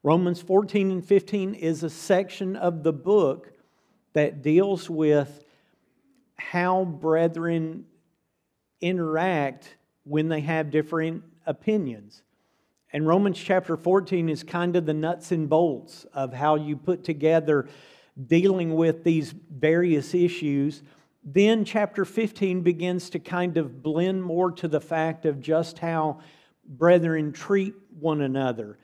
Romans 14 and 15 is a section of the book that deals with how brethren interact when they have different opinions. And Romans chapter 14 is kind of the nuts and bolts of how you put together dealing with these various issues. Then chapter 15 begins to kind of blend more to the fact of just how brethren treat one another.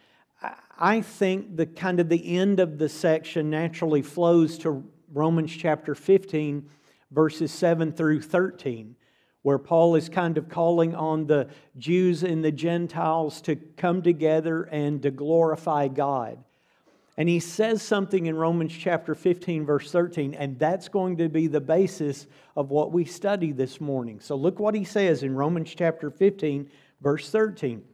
I think the kind of the end of the section naturally flows to Romans chapter 15, verses 7 through 13, where Paul is kind of calling on the Jews and the Gentiles to come together and to glorify God. And he says something in Romans chapter 15, verse 13, and that's going to be the basis of what we study this morning. So look what he says in Romans chapter 15, verse 13.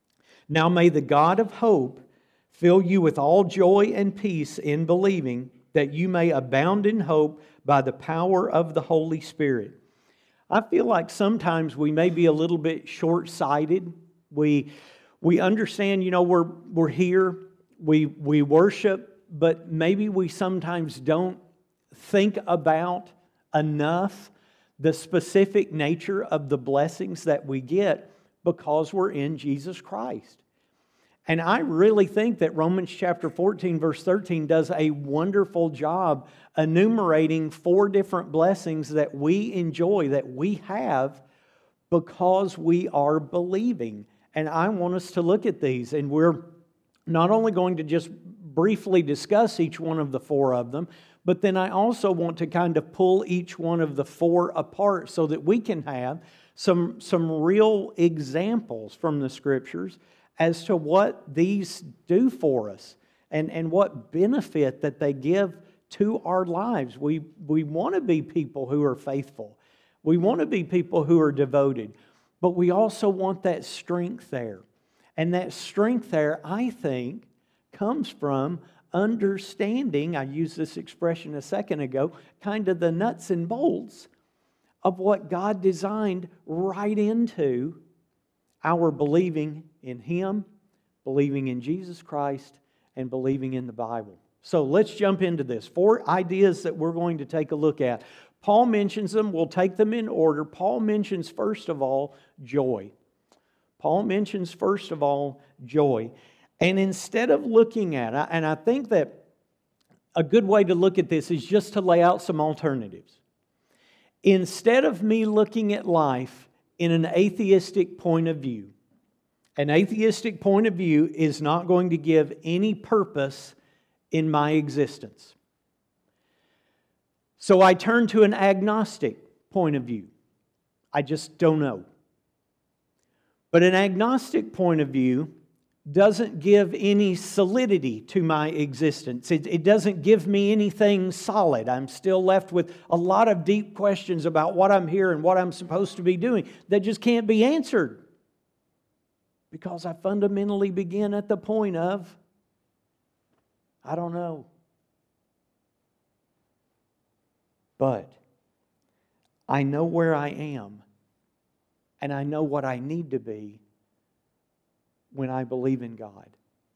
Now may the God of hope fill you with all joy and peace in believing, that you may abound in hope by the power of the Holy Spirit. I feel like sometimes we may be a little bit short-sighted. We understand, we're here, we worship, but maybe we sometimes don't think about enough the specific nature of the blessings that we get because we're in Jesus Christ. And I really think that Romans chapter 14, verse 13 does a wonderful job enumerating 4 different blessings that we enjoy, that we have because we are believing. And I want us to look at these. And we're not only going to just briefly discuss each one of the 4 of them, but then I also want to kind of pull each one of the 4 apart so that we can have some real examples from the Scriptures as to what these do for us and what benefit that they give to our lives. We want to be people who are faithful. We want to be people who are devoted. But we also want that strength there. And that strength there, I think, comes from understanding, I used this expression a second ago, kind of the nuts and bolts of what God designed right into our believing in Him, believing in Jesus Christ, and believing in the Bible. So let's jump into this. 4 ideas that we're going to take a look at. Paul mentions them. We'll take them in order. Paul mentions, first of all, joy. Paul mentions, first of all, joy. And instead of looking at it, and I think that a good way to look at this is just to lay out some alternatives. Instead of me looking at life in an atheistic point of view. An atheistic point of view is not going to give any purpose in my existence. So I turn to an agnostic point of view. I just don't know. But an agnostic point of view doesn't give any solidity to my existence. It doesn't give me anything solid. I'm still left with a lot of deep questions about what I'm here and what I'm supposed to be doing that just can't be answered. Because I fundamentally begin at the point of, I don't know. But I know where I am, and I know what I need to be when I believe in God.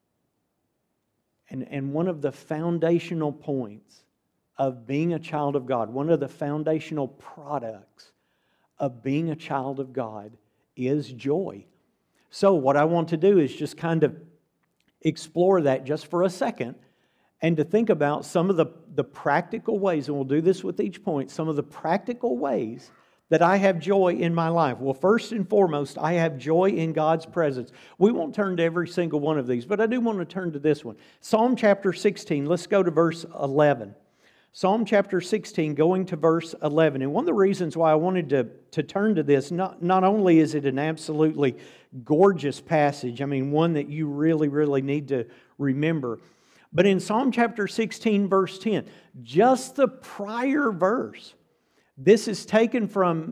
And one of the foundational points of being a child of God, one of the foundational products of being a child of God is joy. So what I want to do is just kind of explore that just for a second and to think about some of the practical ways, and we'll do this with each point, some of the practical ways that I have joy in my life. Well, first and foremost, I have joy in God's presence. We won't turn to every single one of these, but I do want to turn to this one. Psalm chapter 16, let's go to verse 11. Psalm chapter 16, going to verse 11. And one of the reasons why I wanted to turn to this, not only is it an absolutely gorgeous passage, I mean, one that you really, really need to remember, but in Psalm chapter 16, verse 10, just the prior verse, this is taken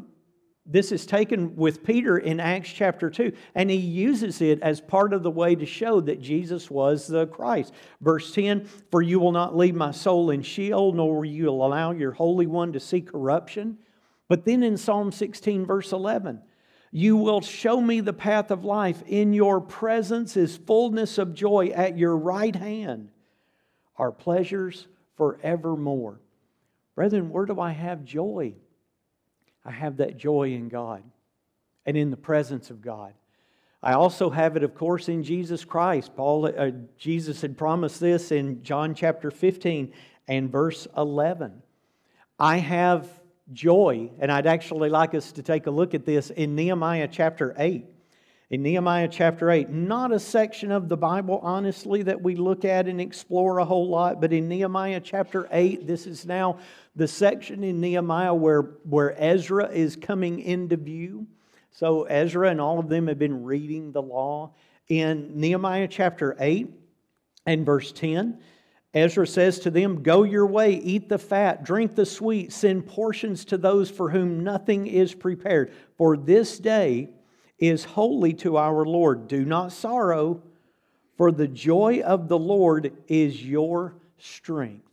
with Peter in Acts chapter 2, and he uses it as part of the way to show that Jesus was the Christ. Verse 10, for you will not leave my soul in Sheol, nor will you allow your Holy One to see corruption. But then in Psalm 16, verse 11, You will show me the path of life. In your presence is fullness of joy. At your right hand are pleasures forevermore. Brethren, where do I have joy? I have that joy in God and in the presence of God. I also have it, of course, in Jesus Christ. Jesus had promised this in John chapter 15 and verse 11. I have joy, and I'd actually like us to take a look at this in Nehemiah chapter 8. In Nehemiah chapter 8, not a section of the Bible, honestly, that we look at and explore a whole lot, but in Nehemiah chapter 8, this is now the section in Nehemiah where Ezra is coming into view. So Ezra and all of them have been reading the law. In Nehemiah chapter 8 and verse 10, Ezra says to them, "Go your way, eat the fat, drink the sweet, send portions to those for whom nothing is prepared. For this day is holy to our Lord. Do not sorrow, for the joy of the Lord is your strength."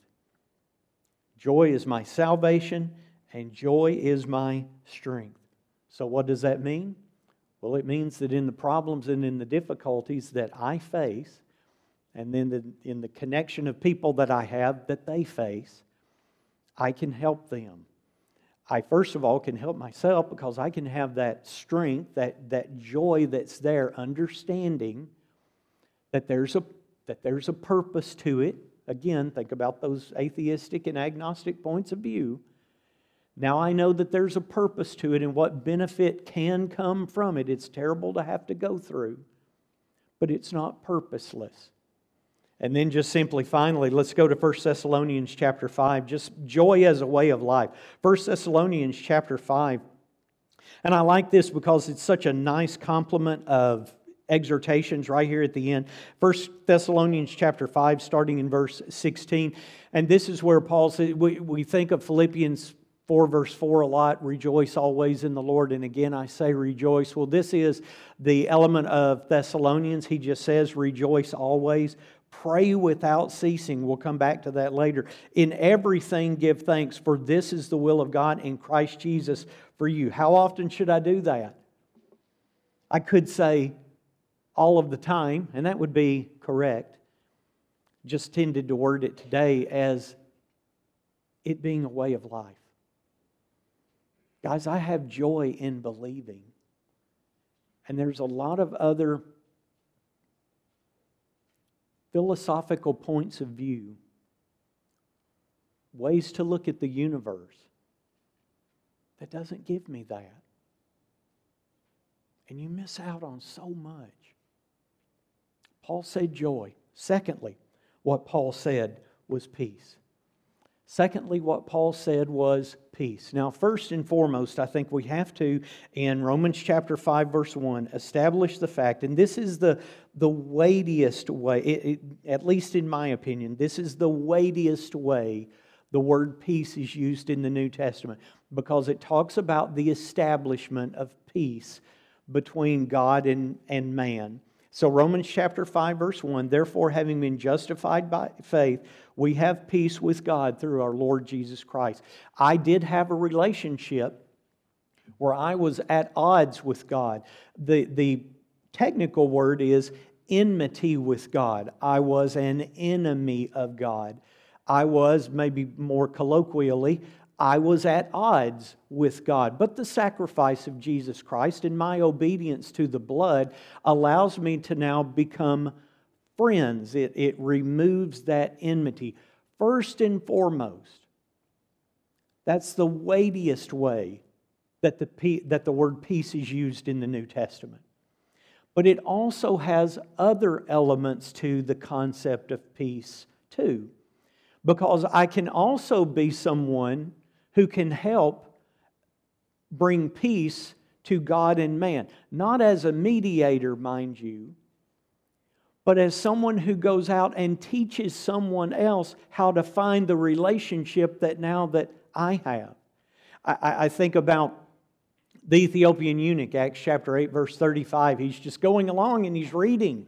Joy is my salvation, and joy is my strength. So what does that mean? Well, it means that in the problems and in the difficulties that I face, and then in the connection of people that I have that they face, I can help them. I first of all can help myself because I can have that strength, that joy that's there, understanding that there's a purpose to it. Again, think about those atheistic and agnostic points of view. Now I know that there's a purpose to it and what benefit can come from it. It's terrible to have to go through, but it's not purposeless. And then just simply finally, let's go to 1 Thessalonians chapter 5, just joy as a way of life. 1 Thessalonians chapter 5. And I like this because it's such a nice complement of exhortations right here at the end. 1 Thessalonians chapter 5, starting in verse 16. And this is where Paul says, we think of Philippians 4 verse 4 a lot, rejoice always in the Lord. And again, I say rejoice. Well, this is the element of Thessalonians. He just says rejoice always. Pray without ceasing. We'll come back to that later. In everything give thanks, for this is the will of God in Christ Jesus for you. How often should I do that? I could say all of the time, and that would be correct. Just tended to word it today as it being a way of life. Guys, I have joy in believing. And there's a lot of other philosophical points of view, ways to look at the universe that doesn't give me that. And you miss out on so much. Paul said joy. Secondly, what Paul said was peace. Secondly, what Paul said was peace. Now, first and foremost, I think we have to, in Romans chapter 5, verse 1, establish the fact, and this is the weightiest way, at least in my opinion, this is the weightiest way the word peace is used in the New Testament, because it talks about the establishment of peace between God and man. So Romans chapter 5, verse 1, therefore, having been justified by faith, we have peace with God through our Lord Jesus Christ. I did have a relationship where I was at odds with God. The technical word is enmity with God. I was an enemy of God. I was, maybe more colloquially, I was at odds with God. But the sacrifice of Jesus Christ and my obedience to the blood allows me to now become friends. It removes that enmity. First and foremost, that's the weightiest way that the word peace is used in the New Testament. But it also has other elements to the concept of peace too. Because I can also be someone who can help bring peace to God and man. Not as a mediator, mind you, but as someone who goes out and teaches someone else how to find the relationship that I have. I think about the Ethiopian eunuch, Acts chapter 8, verse 35. He's just going along and he's reading.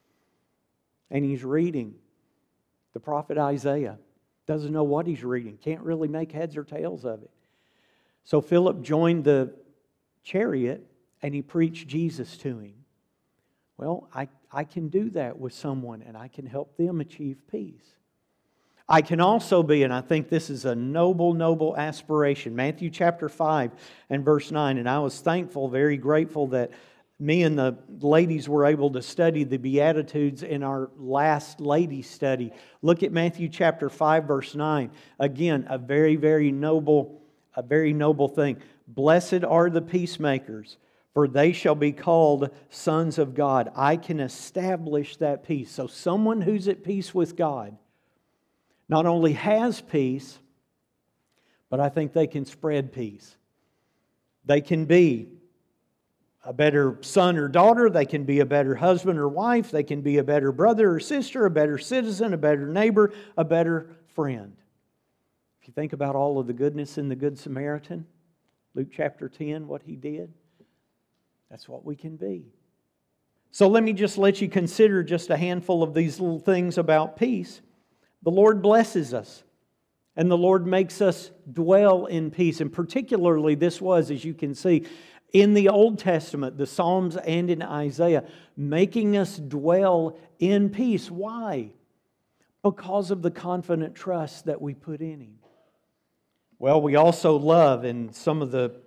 And he's reading the prophet Isaiah. Doesn't know what he's reading. Can't really make heads or tails of it. So Philip joined the chariot and he preached Jesus to him. Well, I can do that with someone, and I can help them achieve peace. I can also be, and I think this is a noble, noble aspiration, Matthew chapter 5 and verse 9. And I was thankful, very grateful that me and the ladies were able to study the Beatitudes in our last ladies' study. Look at Matthew chapter 5, verse 9. Again, a very, very noble thing. Blessed are the peacemakers, for they shall be called sons of God. I can establish that peace. So someone who's at peace with God not only has peace, but I think they can spread peace. They can be a better son or daughter. They can be a better husband or wife. They can be a better brother or sister, a better citizen, a better neighbor, a better friend. If you think about all of the goodness in the Good Samaritan, Luke chapter 10, what he did, that's what we can be. So let me just let you consider just a handful of these little things about peace. The Lord blesses us, and the Lord makes us dwell in peace. And particularly this was, as you can see, in the Old Testament, the Psalms and in Isaiah, making us dwell in peace. Why? Because of the confident trust that we put in Him. Well, we also love, and some of the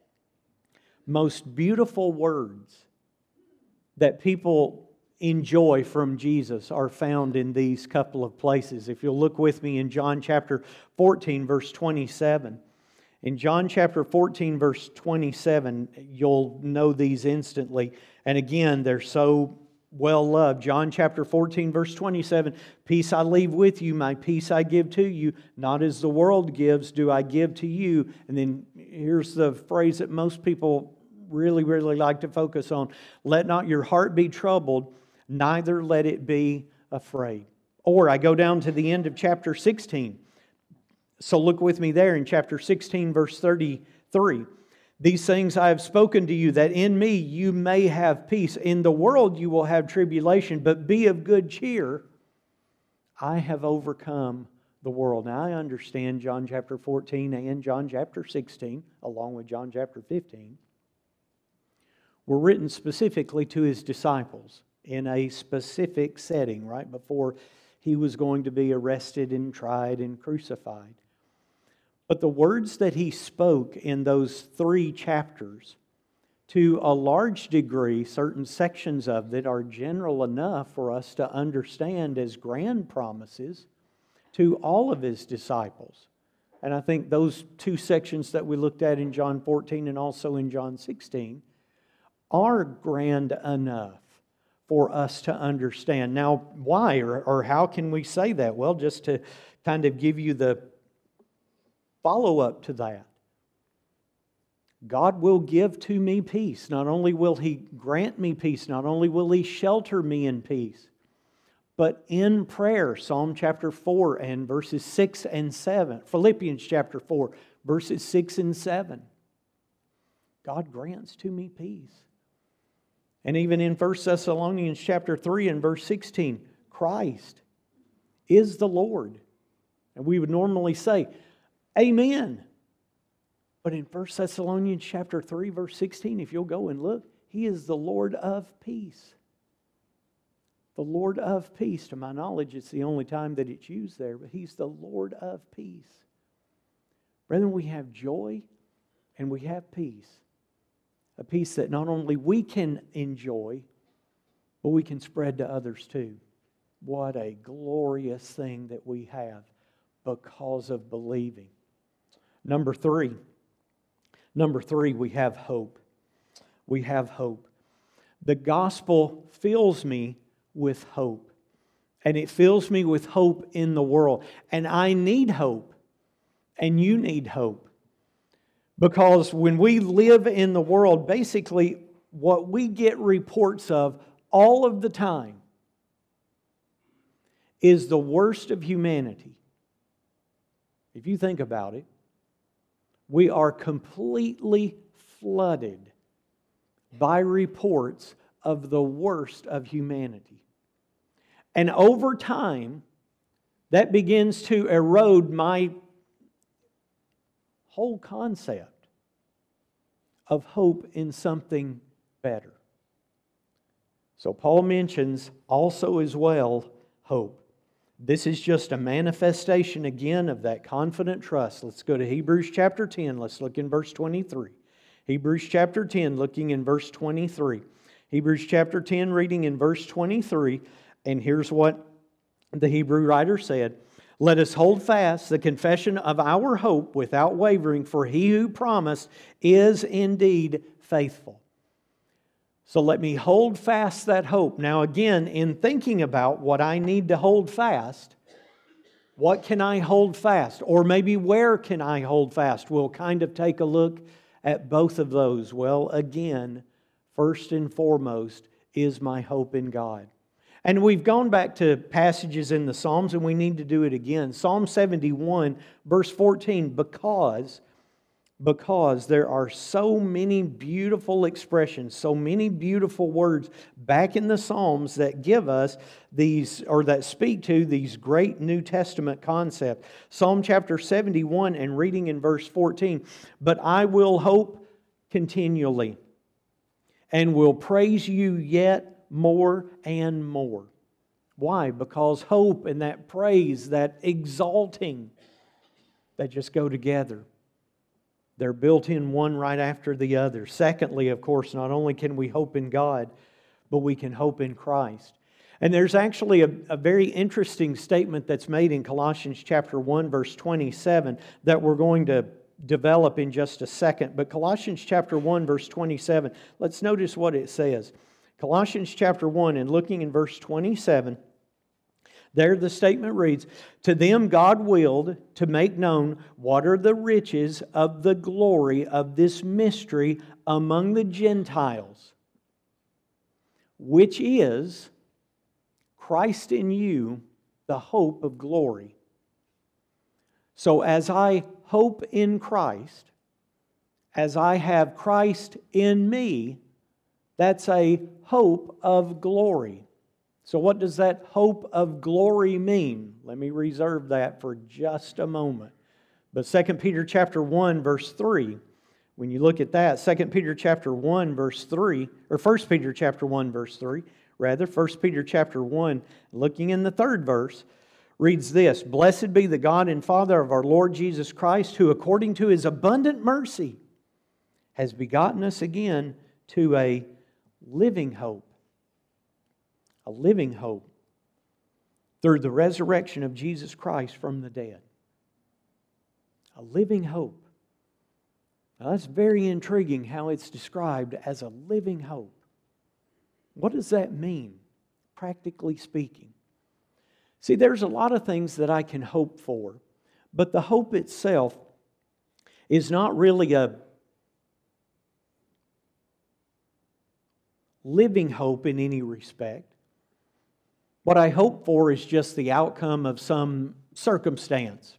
most beautiful words that people enjoy from Jesus are found in these couple of places. If you'll look with me in John chapter 14, verse 27. In John chapter 14, verse 27, you'll know these instantly. And again, they're so well loved. John chapter 14, verse 27, peace I leave with you, my peace I give to you. Not as the world gives, do I give to you. And then here's the phrase that most people really, really like to focus on. Let not your heart be troubled, neither let it be afraid. Or I go down to the end of chapter 16. So look with me there in chapter 16, verse 33. These things I have spoken to you, that in me you may have peace. In the world you will have tribulation, but be of good cheer. I have overcome the world. Now I understand John chapter 14 and John chapter 16, along with John chapter 15, were written specifically to His disciples in a specific setting, right before He was going to be arrested and tried and crucified. But the words that He spoke in those 3 chapters, to a large degree, certain sections of it are general enough for us to understand as grand promises to all of His disciples. And I think those 2 sections that we looked at in John 14 and also in John 16 are grand enough for us to understand. Now, why or how can we say that? Well, just to kind of give you the follow-up to that. God will give to me peace. Not only will He grant me peace, not only will He shelter me in peace, but in prayer, Psalm chapter 4 and verses 6 and 7, Philippians chapter 4, verses 6 and 7, God grants to me peace. And even in 1 Thessalonians chapter 3 and verse 16, Christ is the Lord. And we would normally say, Amen. But in 1 Thessalonians chapter 3, verse 16, if you'll go and look, He is the Lord of peace. The Lord of peace. To my knowledge, it's the only time that it's used there, but He's the Lord of peace. Brethren, we have joy and we have peace. A peace that not only we can enjoy, but we can spread to others too. What a glorious thing that we have because of believing. Number three, we have hope. We have hope. The gospel fills me with hope. And it fills me with hope in the world. And I need hope. And you need hope. Because when we live in the world, basically what we get reports of all of the time is the worst of humanity. If you think about it, we are completely flooded by reports of the worst of humanity. And over time, that begins to erode my whole concept of hope in something better. So Paul mentions also as well hope. This is just a manifestation again of that confident trust. Let's go to Hebrews chapter 10. Let's look in verse 23. Hebrews chapter 10, looking in verse 23. Hebrews chapter 10, reading in verse 23. And here's what the Hebrew writer said. Let us hold fast the confession of our hope without wavering, for He who promised is indeed faithful. So let me hold fast that hope. Now again, in thinking about what I need to hold fast, what can I hold fast? Or maybe where can I hold fast? We'll kind of take a look at both of those. Well, again, first and foremost is my hope in God. And we've gone back to passages in the Psalms, and we need to do it again. Psalm 71, verse 14, because there are so many beautiful expressions, so many beautiful words back in the Psalms that give us these, or that speak to these great New Testament concepts. Psalm chapter 71 and reading in verse 14, but I will hope continually and will praise you yet more and more. Why? Because hope and that praise, that exalting, they just go together. They're built in one right after the other. Secondly, of course, not only can we hope in God, but we can hope in Christ. And there's actually a very interesting statement that's made in Colossians chapter 1, verse 27 that we're going to develop in just a second. But Colossians chapter 1, verse 27, let's notice what it says. Colossians chapter 1 and looking in verse 27, there the statement reads, to them God willed to make known what are the riches of the glory of this mystery among the Gentiles, which is Christ in you, the hope of glory. So as I hope in Christ, as I have Christ in me, that's a hope of glory. So what does that hope of glory mean? Let me reserve that for just a moment. But 2 Peter chapter 1 verse 3, when you look at that, 2 Peter chapter 1 verse 3, or 1 Peter chapter 1 verse 3, rather, 1 Peter chapter 1, looking in the third verse, reads this, blessed be the God and Father of our Lord Jesus Christ, who according to His abundant mercy has begotten us again to a living hope. A living hope through the resurrection of Jesus Christ from the dead. A living hope. Now that's very intriguing how it's described as a living hope. What does that mean, practically speaking? See, there's a lot of things that I can hope for, but the hope itself is not really a living hope in any respect. What I hope for is just the outcome of some circumstance.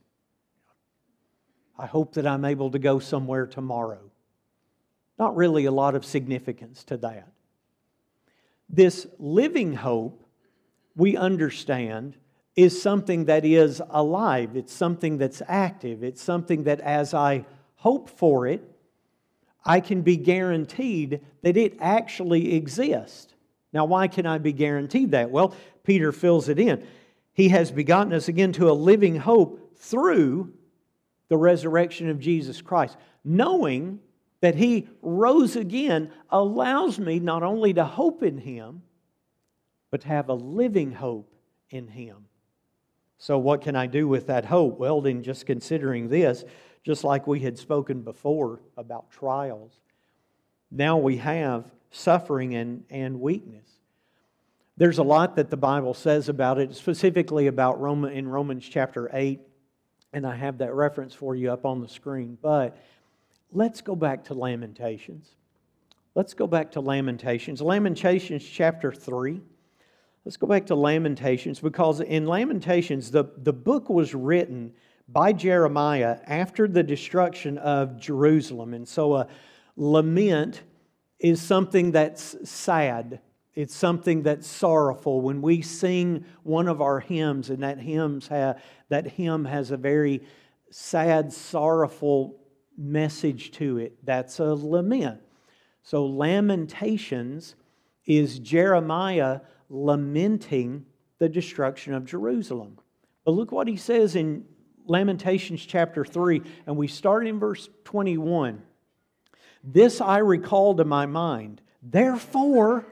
I hope that I'm able to go somewhere tomorrow. Not really a lot of significance to that. This living hope, we understand, is something that is alive. It's something that's active. It's something that as I hope for it, I can be guaranteed that it actually exists. Now, why can I be guaranteed that? Well, Peter fills it in. He has begotten us again to a living hope through the resurrection of Jesus Christ. Knowing that He rose again allows me not only to hope in Him, but to have a living hope in Him. So what can I do with that hope? Well, in just considering this, just like we had spoken before about trials, now we have suffering and weakness. There's a lot that the Bible says about it, specifically about in Romans chapter 8, and I have that reference for you up on the screen. But let's go back to Lamentations. Let's go back to Lamentations. Lamentations chapter 3. Let's go back to Lamentations, because in Lamentations, the book was written by Jeremiah after the destruction of Jerusalem. And so a lament is something that's sad. It's something that's sorrowful. When we sing one of our hymns, and that hymn has a very sad, sorrowful message to it, that's a lament. So Lamentations is Jeremiah lamenting the destruction of Jerusalem. But look what he says in Lamentations chapter 3, and we start in verse 21. This I recall to my mind, therefore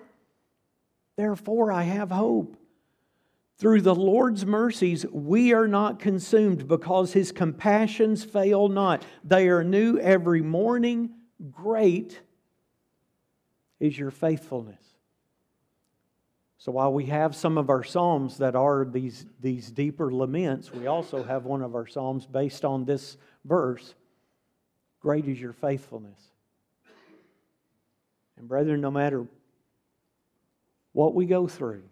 I have hope. Through the Lord's mercies we are not consumed, because His compassions fail not. They are new every morning. Great is your faithfulness. So while we have some of our psalms that are these deeper laments, we also have one of our psalms based on this verse. Great is your faithfulness. And brethren, no matter what we go through,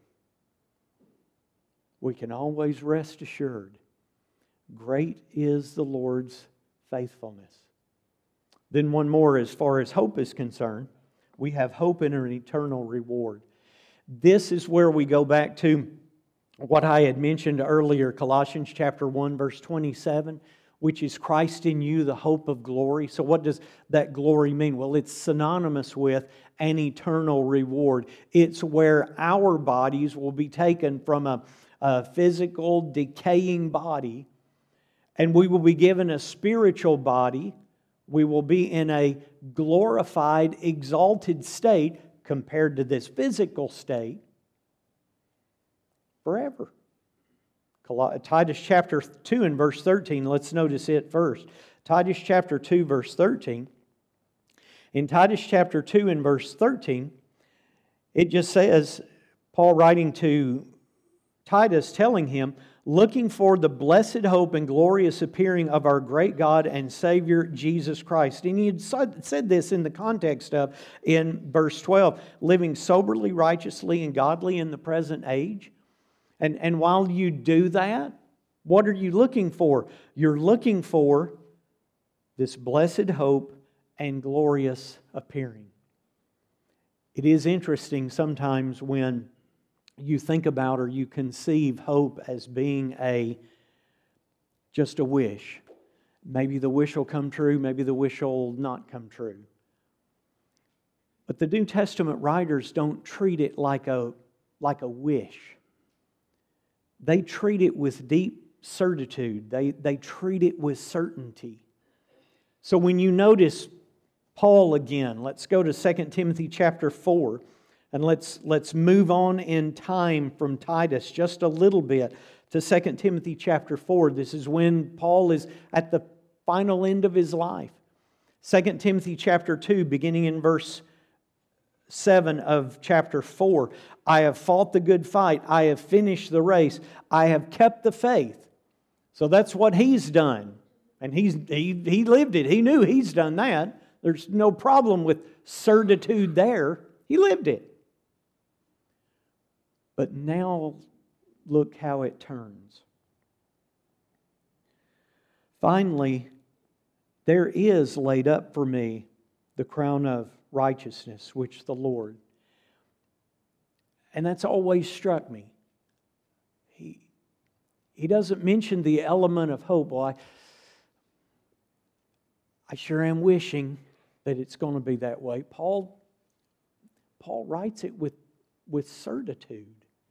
we can always rest assured, great is the Lord's faithfulness. Then one more, as far as hope is concerned, we have hope in an eternal reward. This is where we go back to what I had mentioned earlier, Colossians chapter 1, verse 27, which is Christ in you, the hope of glory. So what does that glory mean? Well, it's synonymous with an eternal reward. It's where our bodies will be taken from a physical, decaying body, and we will be given a spiritual body. We will be in a glorified, exalted state compared to this physical state forever. Titus chapter 2 and verse 13, let's notice it first. Titus chapter 2 verse 13. In Titus chapter 2 and verse 13, it just says, Paul writing to Titus telling him, looking for the blessed hope and glorious appearing of our great God and Savior Jesus Christ. And he had said this in the context of, in verse 12, living soberly, righteously, and godly in the present age. And while you do that, what are you looking for? You're looking for this blessed hope and glorious appearing. It is interesting sometimes when you think about or you conceive hope as being just a wish. Maybe the wish will come true, maybe the wish will not come true. But the New Testament writers don't treat it like a wish. They treat it with deep certitude. They treat it with certainty. So when you notice Paul again, let's go to 2 Timothy chapter 4. And let's move on in time from Titus just a little bit to 2 Timothy chapter 4. This is when Paul is at the final end of his life. 2 Timothy chapter 2, beginning in verse 7 of chapter 4. I have fought the good fight. I have finished the race. I have kept the faith. So that's what he's done. And he lived it. He knew he's done that. There's no problem with certitude there. He lived it. But now look how it turns. Finally, there is laid up for me the crown of righteousness, which the Lord. And that's always struck me. He doesn't mention the element of hope. Well, I sure am wishing that it's going to be that way. Paul writes it with certitude.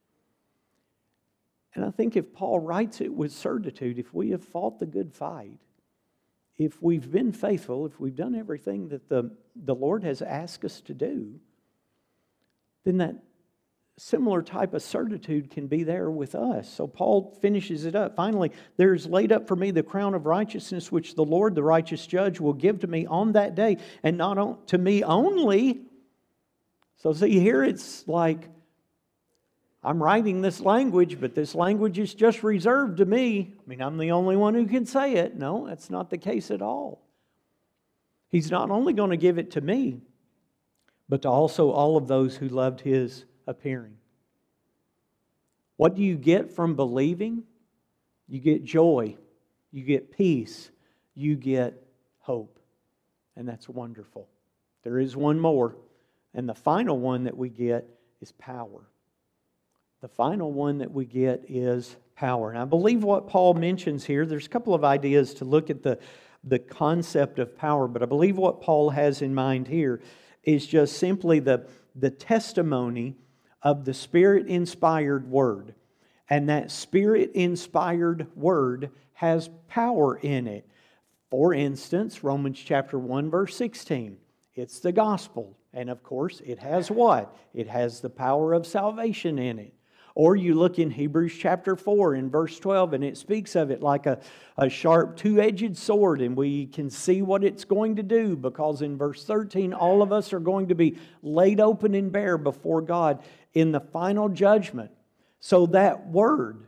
And I think if Paul writes it with certitude, if we have fought the good fight, if we've been faithful, if we've done everything that the Lord has asked us to do, then that similar type of certitude can be there with us. So Paul finishes it up. Finally, there's laid up for me the crown of righteousness, which the Lord, the righteous judge, will give to me on that day, and not to me only. So see, here it's like, I'm writing this language, but this language is just reserved to me. I mean, I'm the only one who can say it. No, that's not the case at all. He's not only going to give it to me, but to also all of those who loved His appearing. What do you get from believing? You get joy, you get peace, you get hope. And that's wonderful. There is one more, and the final one that we get is power. The final one that we get is power. And I believe what Paul mentions here, there's a couple of ideas to look at the concept of power, but I believe what Paul has in mind here is just simply the testimony of the Spirit-inspired Word. And that Spirit-inspired Word has power in it. For instance, Romans chapter 1, verse 16. It's the gospel. And of course, it has what? It has the power of salvation in it. Or you look in Hebrews chapter 4 in verse 12, and it speaks of it like a sharp two-edged sword, and we can see what it's going to do, because in verse 13, all of us are going to be laid open and bare before God in the final judgment. So that word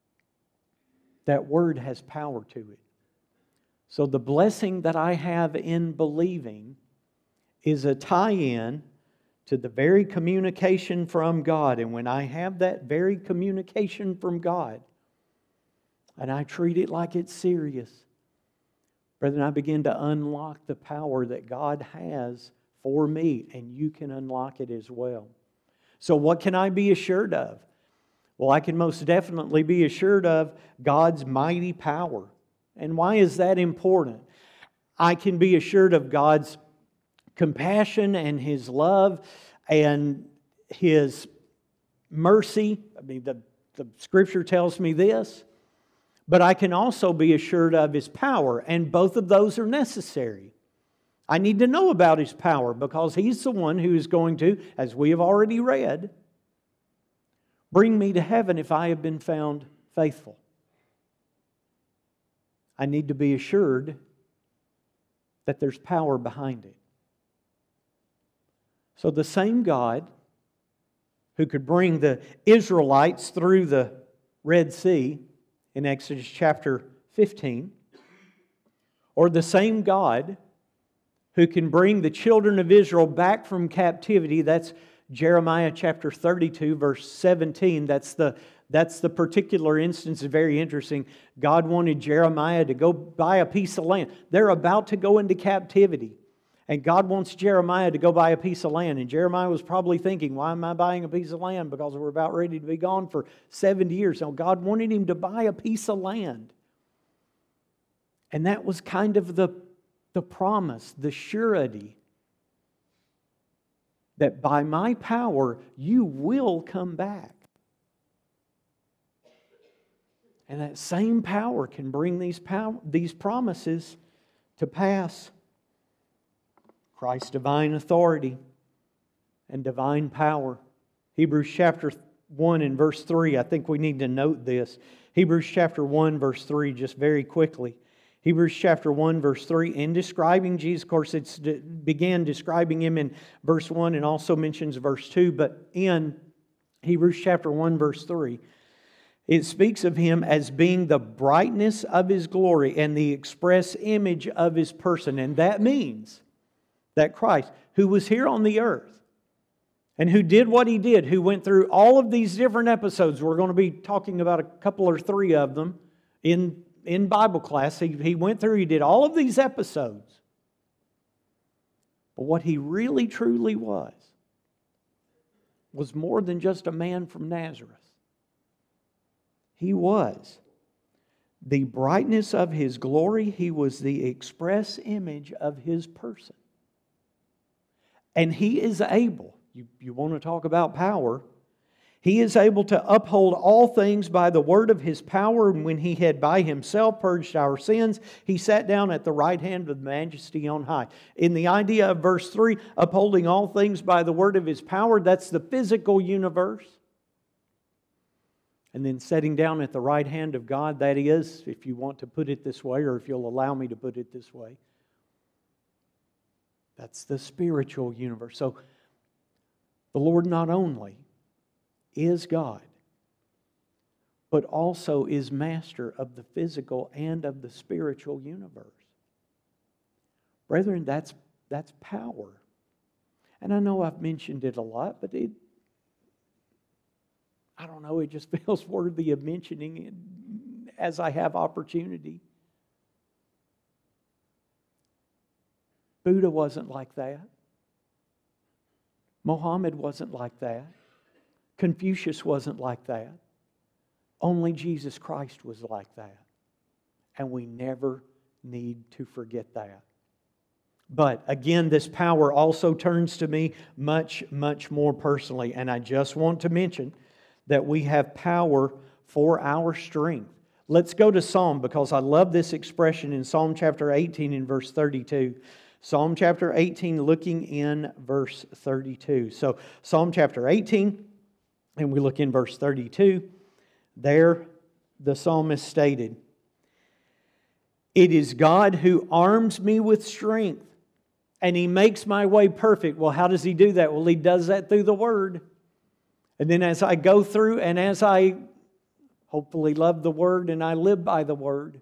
has power to it. So the blessing that I have in believing is a tie-in to the very communication from God. And when I have that very communication from God, and I treat it like it's serious, brethren, I begin to unlock the power that God has for me, and you can unlock it as well. So what can I be assured of? Well, I can most definitely be assured of God's mighty power. And why is that important? I can be assured of God's compassion and His love and His mercy. I mean, the Scripture tells me this. But I can also be assured of His power, and both of those are necessary. I need to know about His power, because He's the one who is going to, as we have already read, bring me to heaven if I have been found faithful. I need to be assured that there's power behind it. So the same God who could bring the Israelites through the Red Sea in Exodus chapter 15, or the same God who can bring the children of Israel back from captivity, that's Jeremiah chapter 32, verse 17, that's the particular instance. Is very interesting. God wanted Jeremiah to go buy a piece of land. They're about to go into captivity. And God wants Jeremiah to go buy a piece of land. And Jeremiah was probably thinking, why am I buying a piece of land? Because we're about ready to be gone for 70 years. So God wanted him to buy a piece of land. And that was kind of the promise, the surety, that by my power you will come back. And that same power can bring these promises to pass. Christ's divine authority and divine power. Hebrews chapter 1 and verse 3, I think we need to note this. Hebrews chapter 1 verse 3, just very quickly. Hebrews chapter 1 verse 3, in describing Jesus, of course it began describing Him in verse 1 and also mentions verse 2, but in Hebrews chapter 1 verse 3, it speaks of Him as being the brightness of His glory and the express image of His person. And that means that Christ, who was here on the earth and who did what He did, who went through all of these different episodes, we're going to be talking about a couple or three of them in Bible class. He went through, He did all of these episodes. But what He really truly was more than just a man from Nazareth. He was the brightness of His glory. He was the express image of His person. And He is able, you want to talk about power, He is able to uphold all things by the word of His power. And when He had by Himself purged our sins, He sat down at the right hand of the Majesty on high. In the idea of verse 3, upholding all things by the word of His power, that's the physical universe. And then sitting down at the right hand of God, that is, if you want to put it this way, or if you'll allow me to put it this way, that's the spiritual universe. So the Lord not only is God, but also is master of the physical and of the spiritual universe. Brethren, that's power. And I know I've mentioned it a lot, but I don't know, it just feels worthy of mentioning it as I have opportunity. Buddha wasn't like that. Muhammad wasn't like that. Confucius wasn't like that. Only Jesus Christ was like that. And we never need to forget that. But again, this power also turns to me much, much more personally. And I just want to mention that we have power for our strength. Let's go to Psalm, because I love this expression in Psalm chapter 18 in verse 32. Psalm chapter 18, looking in verse 32. So Psalm chapter 18, and we look in verse 32. There the psalmist stated, "It is God who arms me with strength, and He makes my way perfect." Well, how does He do that? Well, He does that through the Word. And then as I go through and as I hopefully love the Word and I live by the Word,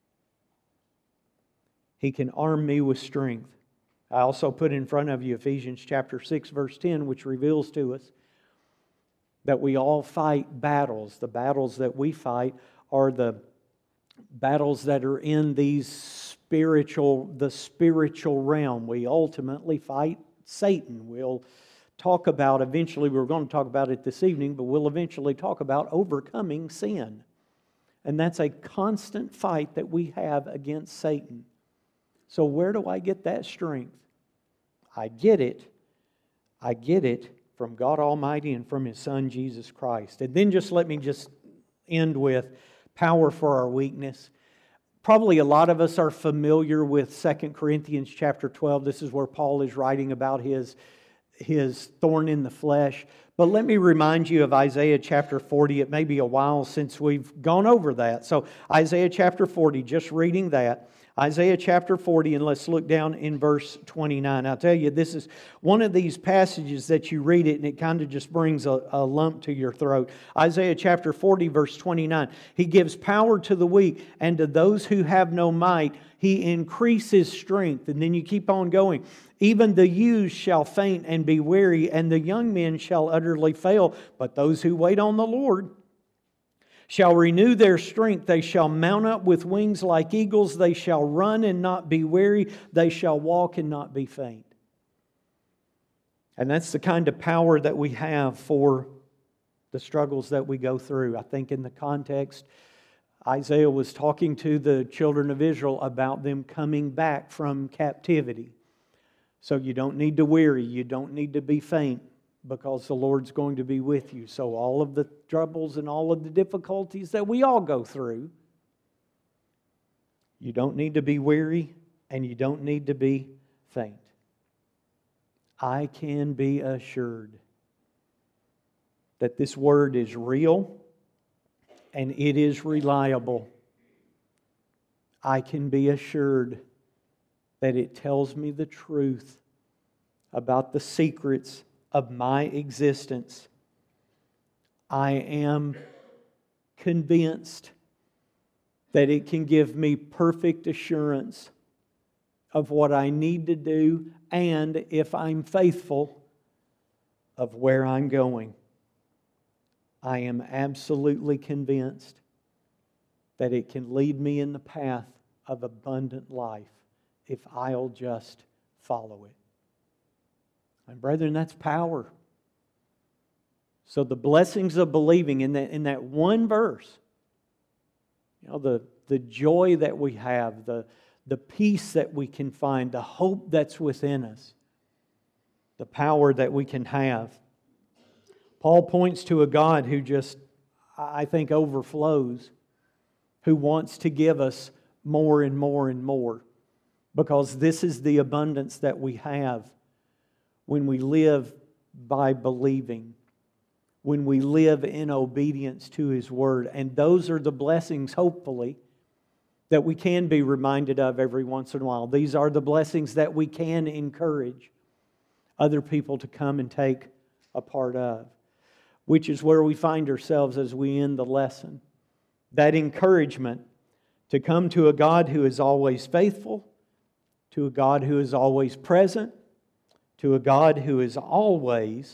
He can arm me with strength. I also put in front of you Ephesians chapter 6, verse 10, which reveals to us that we all fight battles. The battles that we fight are the battles that are in the spiritual realm. We ultimately fight Satan. We'll talk about, eventually, we're going to talk about it this evening, but we'll eventually talk about overcoming sin. And that's a constant fight that we have against Satan. So where do I get that strength? I get it from God Almighty and from His Son, Jesus Christ. And then let me end with power for our weakness. Probably a lot of us are familiar with 2 Corinthians chapter 12. This is where Paul is writing about his thorn in the flesh. But let me remind you of Isaiah chapter 40. It may be a while since we've gone over that. So Isaiah chapter 40, just reading that. Isaiah chapter 40, and let's look down in verse 29. I'll tell you, this is one of these passages that you read it and it kind of just brings a lump to your throat. Isaiah chapter 40, verse 29. He gives power to the weak, and to those who have no might, He increases strength. And then you keep on going. Even the youths shall faint and be weary, and the young men shall utterly fail. But those who wait on the Lord shall renew their strength. They shall mount up with wings like eagles. They shall run and not be weary. They shall walk and not be faint. And that's the kind of power that we have for the struggles that we go through. I think in the context, Isaiah was talking to the children of Israel about them coming back from captivity. So you don't need to weary. You don't need to be faint, because the Lord's going to be with you. So all of the troubles and all of the difficulties that we all go through, you don't need to be weary and you don't need to be faint. I can be assured that this word is real and it is reliable. I can be assured that it tells me the truth about the secrets of my existence. I am convinced that it can give me perfect assurance of what I need to do, and if I'm faithful, of where I'm going. I am absolutely convinced that it can lead me in the path of abundant life if I'll just follow it. And brethren, that's power. So the blessings of believing in that one verse, the joy that we have, the peace that we can find, the hope that's within us, the power that we can have. Paul points to a God who just, I think, overflows, who wants to give us more and more and more, because this is the abundance that we have when we live by believing, when we live in obedience to His Word. And those are the blessings, hopefully, that we can be reminded of every once in a while. These are the blessings that we can encourage other people to come and take a part of, which is where we find ourselves as we end the lesson. That encouragement to come to a God who is always faithful, to a God who is always present, to a God who is always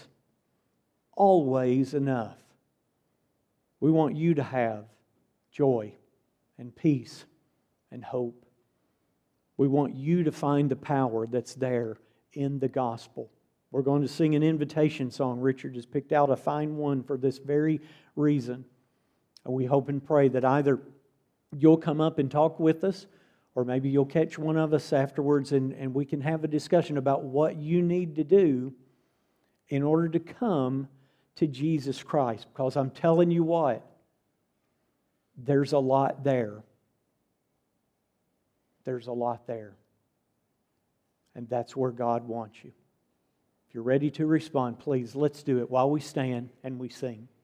enough. We want you to have joy and peace and hope. We want you to find the power that's there in the gospel. We're going to sing an invitation song. Richard has picked out a fine one for this very reason. And we hope and pray that either you'll come up and talk with us, Or maybe you'll catch one of us afterwards and we can have a discussion about what you need to do in order to come to Jesus Christ. Because I'm telling you what, there's a lot there. There's a lot there. And that's where God wants you. If you're ready to respond, please, let's do it while we stand and we sing.